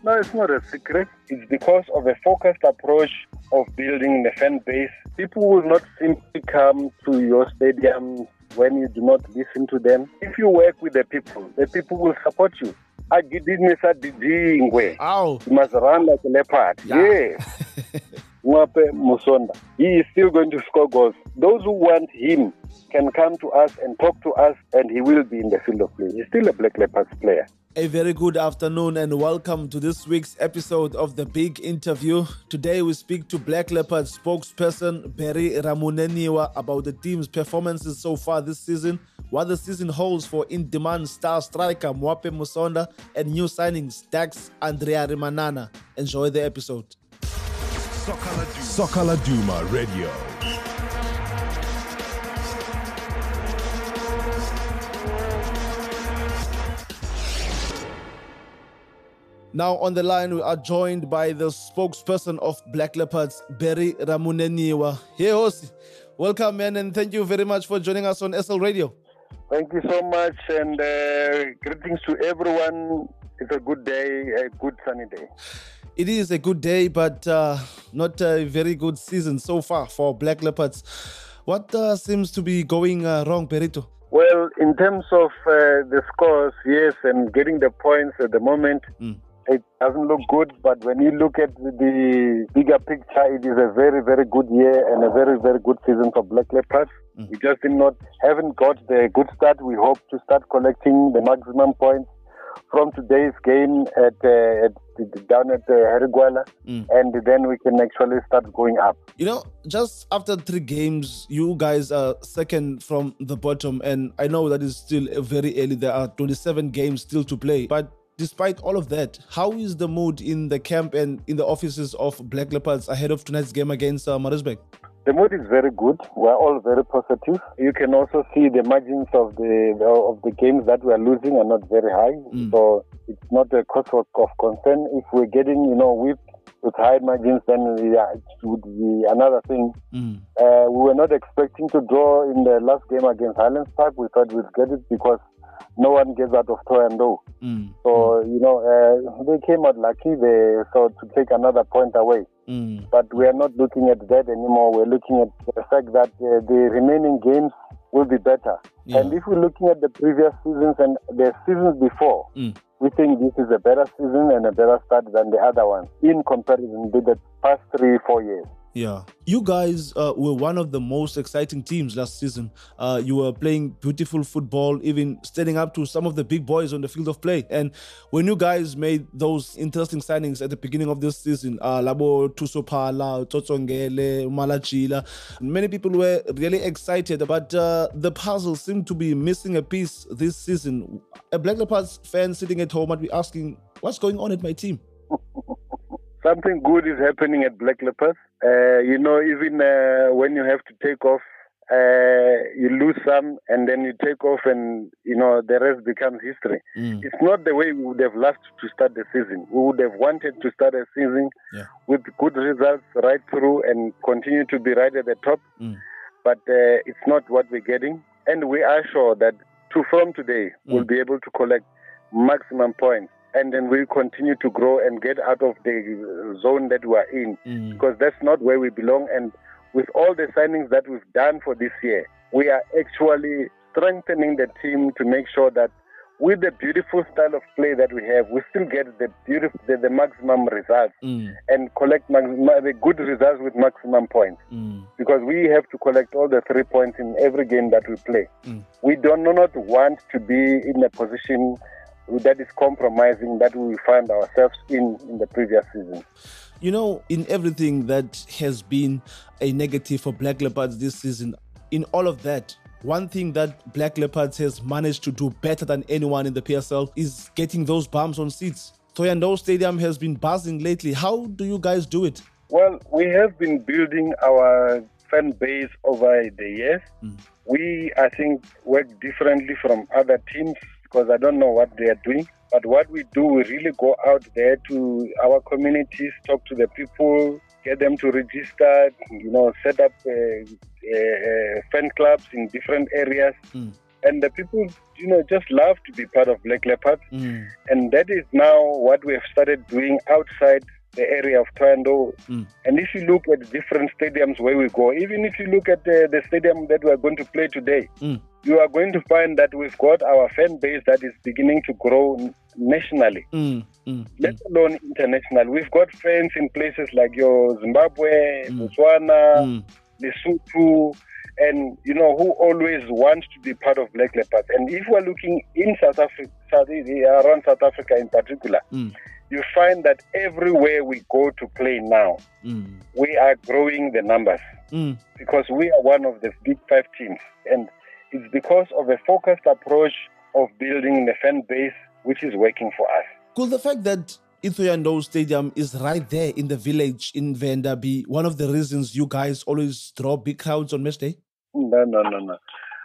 No, it's not a secret. It's because of a focused approach of building the fan base. People will not simply come to your stadium when you do not listen to them. If you work with the people will support you. Ow. You must run like a leopard. Yeah. Mwape Musonda. He is still going to score goals. Those who want him can come to us and talk to us, and he will be in the field of play. He's still a Black Leopards player. A very good afternoon and welcome to this week's episode of The Big Interview. Today we speak to Black Leopards spokesperson Barry Ramuneniwa about the team's performances so far this season, what the season holds for in-demand star striker Mwape Musonda, and new signings Dax Andrea Rimanana. Enjoy the episode. Soccer Laduma Radio. Now on the line, we are joined by the spokesperson of Black Leopards, Barry Ramuneniwa. Hey, Hosi. Welcome, man, and thank you very much for joining us on SL Radio. Thank you so much, and greetings to everyone. It's a good day, a good sunny day. It is a good day, but not a very good season so far for Black Leopards. What seems to be going wrong, Perito? Well, in terms of the scores, yes, and getting the points at the moment, it doesn't look good. But when you look at the bigger picture, it is a very, very good year and a very, very good season for Black Leopards. We just haven't got the good start. We hope to start collecting the maximum points from today's game down at Heriguela, and then we can actually start going up. You know, just after 3 games, you guys are second from the bottom, and I know that is still very early. There are 27 games still to play, but despite all of that, how is the mood in the camp and in the offices of Black Leopards ahead of tonight's game against Maritzburg? The mood is very good. We're all very positive. You can also see the margins of the games that we are losing are not very high. So it's not a cause of concern. If we're getting, whipped with high margins, then it would be another thing. We were not expecting to draw in the last game against Highlands Park. We thought we'd get it because no one gets out of Toyando. So, they came out lucky to take another point away. But we are not looking at that anymore. We're looking at the fact that the remaining games will be better. Yeah. And if we're looking at the previous seasons and the seasons before, we think this is a better season and a better start than the other ones in comparison with the past 3-4 years. Yeah. You guys were one of the most exciting teams last season. You were playing beautiful football, even standing up to some of the big boys on the field of play. And when you guys made those interesting signings at the beginning of this season, Labo Tusopala, Totsongele, Malachila, many people were really excited, but the puzzle seemed to be missing a piece this season. A Black Leopards fan sitting at home might be asking, what's going on at my team? Something good is happening at Black Leopards. Even when you have to take off, you lose some and then you take off and, the rest becomes history. It's not the way we would have loved to start the season. We would have wanted to start a season with good results right through and continue to be right at the top. But it's not what we're getting. And we are sure that from today, we'll be able to collect maximum points. And then we continue to grow and get out of the zone that we are in, because that's not where we belong. And with all the signings that we've done for this year, we are actually strengthening the team to make sure that with the beautiful style of play that we have, we still get the maximum results and collect the good results with maximum points. Because we have to collect all the 3 points in every game that we play. We do not want to be in a position that is compromising that we find ourselves in the previous season. In everything that has been a negative for Black Leopards this season, in all of that, one thing that Black Leopards has managed to do better than anyone in the PSL is getting those bums on seats. Toyando Stadium has been buzzing lately. How do you guys do it? Well, we have been building our fan base over the years. We, I think, work differently from other teams because I don't know what they are doing. But what we do, we really go out there to our communities, talk to the people, get them to register, set up fan clubs in different areas. And the people, just love to be part of Black Leopards. And that is now what we have started doing outside the area of Thohoyandou. And if you look at different stadiums where we go, even if you look at the stadium that we are going to play today, you are going to find that we've got our fan base that is beginning to grow nationally, let alone international. We've got fans in places like your Zimbabwe, Botswana, Lesotho, and who always want to be part of Black Leopards. And if we're looking in South Africa, around South Africa in particular, you find that everywhere we go to play now, we are growing the numbers because we are one of the big 5 teams. And it's because of a focused approach of building the fan base, which is working for us. Could the fact that Thohoyandou Stadium is right there in the village in Venda be one of the reasons you guys always draw big crowds on match day? No.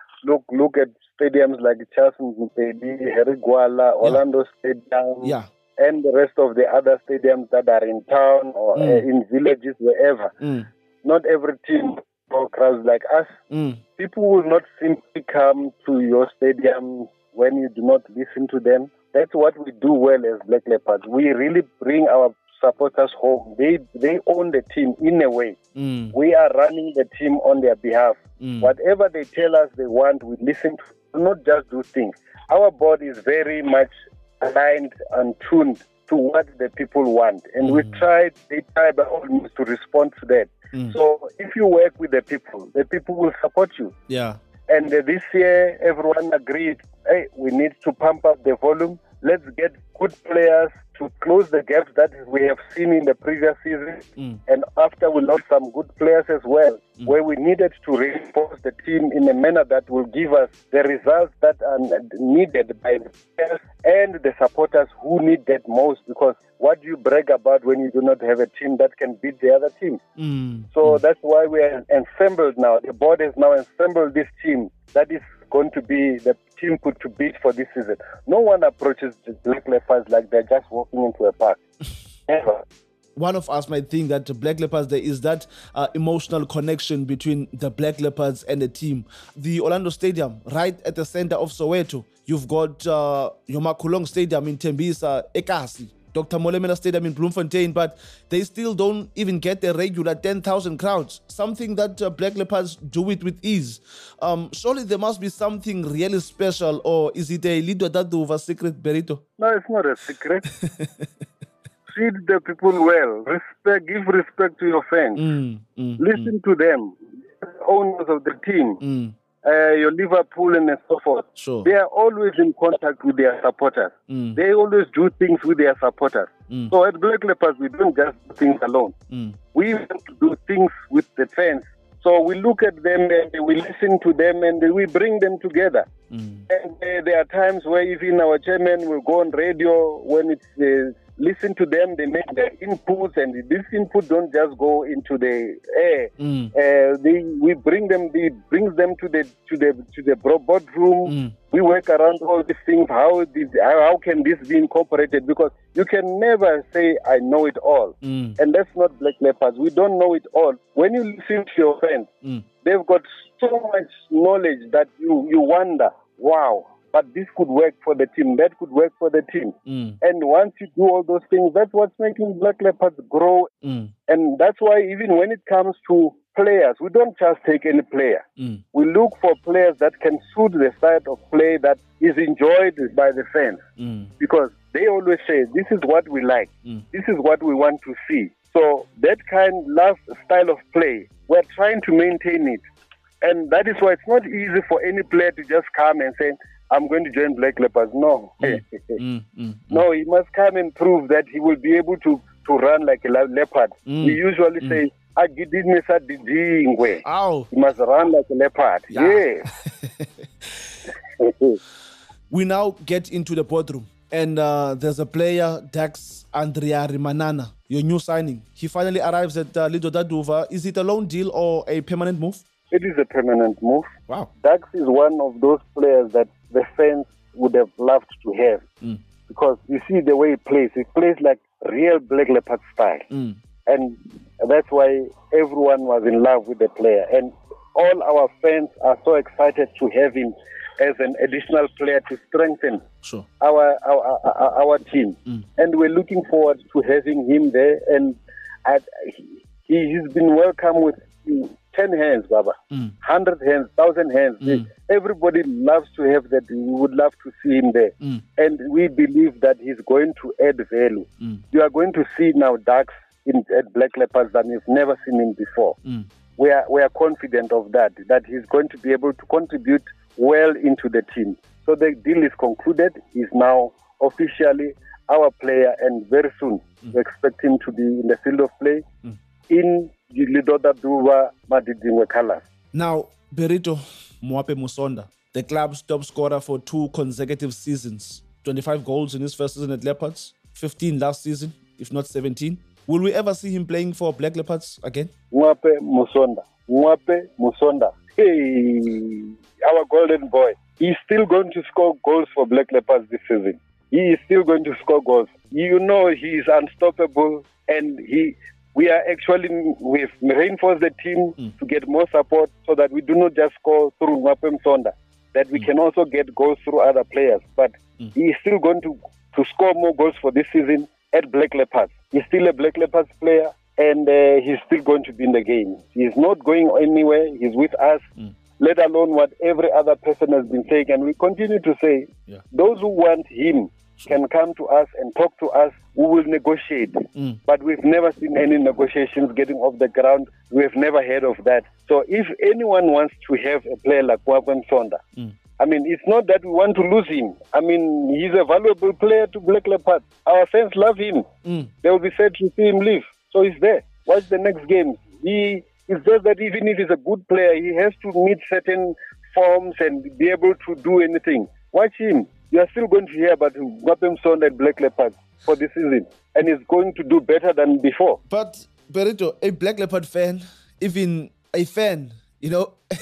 Look at stadiums like Charles Mpedi, Herigwala, Orlando Stadium, and the rest of the other stadiums that are in town or in villages, wherever. Not every team draws crowds like us. People will not simply come to your stadium when you do not listen to them. That's what we do well as Black Leopards. We really bring our supporters home. They own the team in a way. We are running the team on their behalf. Whatever they tell us they want, we listen to, not just do things. Our board is very much aligned and tuned to what the people want. And they try by all means to respond to that. So if you work with the people will support you. Yeah. And this year, everyone agreed, hey, we need to pump up the volume. Let's get good players to close the gaps that we have seen in the previous season. And after we lost some good players as well, where we needed to reinforce the team in a manner that will give us the results that are needed by the players and the supporters who need that most. Because what do you brag about when you do not have a team that can beat the other team? So that's why we are assembled now. The board has now assembled this team that is going to be the team put to beat for this season. No one approaches the Black Leopards like they're just walking into a park. Never. One of us might think that Black Leopards, there is that emotional connection between the Black Leopards and the team. The Orlando Stadium, right at the center of Soweto. You've got Yoma Kulong Stadium in Tembisa, Ekasi, Dr. Molemela Stadium in Bloemfontein, but they still don't even get the regular 10,000 crowds, something that Black Leopards do it with ease. Surely there must be something really special, or is it a Lido Daduva secret, Berito? No, it's not a secret. Treat the people well. Give respect to your fans. Listen to them, owners of the team. Your Liverpool and so forth. Sure. They are always in contact with their supporters. They always do things with their supporters. So at Black Leopards, we don't just do things alone. We want to do things with the fans. So we look at them and we listen to them and we bring them together. And there are times where even our chairman will go on radio when it's listen to them, they make their inputs, and this input don't just go into the air. We bring them, brings them to the boardroom. We work around all these things. How can this be incorporated? Because you can never say I know it all, and that's not Black Leopards. We don't know it all. When you listen to your friends, they've got so much knowledge that you wonder, wow. But this could work for the team, that could work for the team. And once you do all those things, that's what's making Black Leopards grow. And that's why even when it comes to players, we don't just take any player. We look for players that can suit the style of play that is enjoyed by the fans. Because they always say, this is what we like. This is what we want to see. So that style of play, we're trying to maintain it. And that is why it's not easy for any player to just come and say, I'm going to join Black Leopards. No. No, he must come and prove that he will be able to run like a leopard. We usually say, Ow. He must run like a leopard. Yeah. We now get into the boardroom. And there's a player, Dax Andrea Rimanana, your new signing. He finally arrives at Lido Daduva. Is it a loan deal or a permanent move? It is a permanent move. Wow. Dax is one of those players that the fans would have loved to have. Because you see the way he plays. He plays like real Black Leopard style. And that's why everyone was in love with the player. And all our fans are so excited to have him as an additional player to strengthen Sure. our team. And we're looking forward to having him there. And he's been welcome with 10 hands, Baba. 100 hands, 1,000 hands. Everybody loves to have that. We would love to see him there. And we believe that he's going to add value. You are going to see now Ducks at Black Leopards that you've never seen him before. We are confident of that he's going to be able to contribute well into the team. So the deal is concluded. He's now officially our player, and very soon we expect him to be in the field of play in the Lidoda Duba Madidingwe colors. Now, Berito Mwape Musonda, the club's top scorer for 2 consecutive seasons, 25 goals in his first season at Leopards, 15 last season, if not 17. Will we ever see him playing for Black Leopards again? Mwape Musonda. Hey, our golden boy. He's still going to score goals for Black Leopards this season. He is still going to score goals. You know, he is unstoppable, and we've reinforced the team to get more support so that we do not just score through Mwape Musonda, that we can also get goals through other players. But he is still going to score more goals for this season at Black Leopards. He's still a Black Leopards player, and he's still going to be in the game. He's not going anywhere. He's with us, let alone what every other person has been saying. And we continue to say, those who want him can come to us and talk to us. We will negotiate. But we've never seen any negotiations getting off the ground. We've never heard of that. So if anyone wants to have a player like Mwape Musonda, I mean, it's not that we want to lose him. I mean, he's a valuable player to Black Leopards. Our fans love him. They will be sad to see him leave. So he's there. Watch the next game. It's just that even if he's a good player, he has to meet certain forms and be able to do anything. Watch him. You are still going to hear about Mwape Musonda at Black Leopards for this season. And he's going to do better than before. But, Berito, a Black Leopard fan, even a fan, in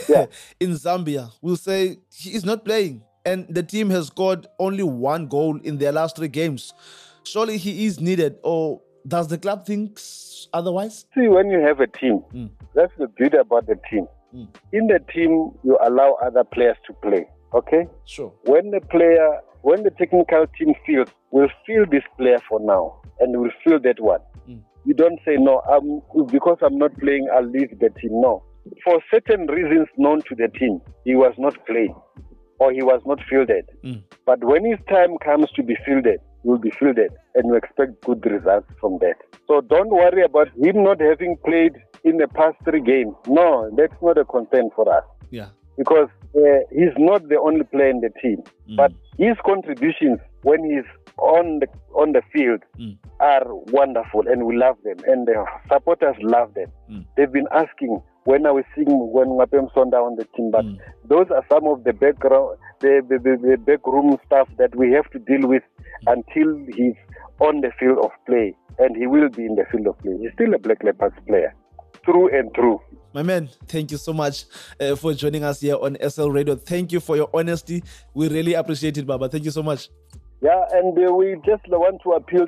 Zambia, will say he is not playing. And the team has scored only 1 goal in their last 3 games. Surely he is needed, or does the club think otherwise? See, when you have a team, that's the beauty about the team. In the team, you allow other players to play, okay? Sure. When the technical team feels, we'll feel this player for now, and we'll feel that one. You don't say, no, because I'm not playing, I'll leave the team. No. For certain reasons known to the team, he was not playing or he was not fielded. But when his time comes to be fielded, he will be fielded, and we expect good results from that. So don't worry about him not having played in the past 3 games. No, that's not a concern for us. Yeah. Because he's not the only player in the team. But his contributions when he's on the field are wonderful, and we love them, and the supporters love them. They've been asking, when are we seeing Mwape Musonda on the team? But those are some of the background, the backroom stuff that we have to deal with until he's on the field of play, and he will be in the field of play. He's still a Black Leopards player, through and through. My man, thank you so much for joining us here on SL Radio. Thank you for your honesty. We really appreciate it, Baba. Thank you so much. Yeah, and we just want to appeal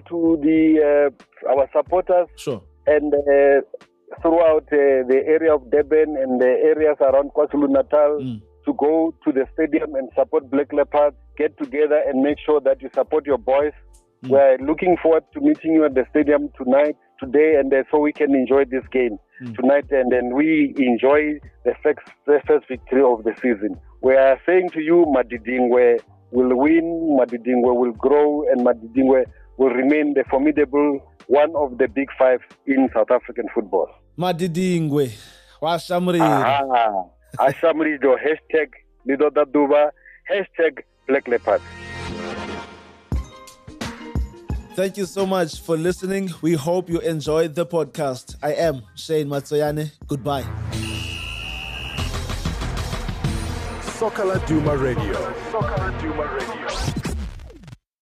to our supporters. Sure. And throughout the area of Durban and the areas around KwaZulu-Natal to go to the stadium and support Black Leopards, get together and make sure that you support your boys. We're looking forward to meeting you at the stadium today, and so we can enjoy this game tonight, and then we enjoy the first victory of the season. We are saying to you, Madidingwe will win, Madidingwe will grow, and Madidingwe will remain the formidable one of the big 5 in South African football. Madidingwe, washamrido. Ashamrido, hashtag Lidoda Duba, hashtag Black Leopards. Thank you so much for listening. We hope you enjoyed the podcast. I am Shane Matsoyane. Goodbye. Soccer Laduma Radio.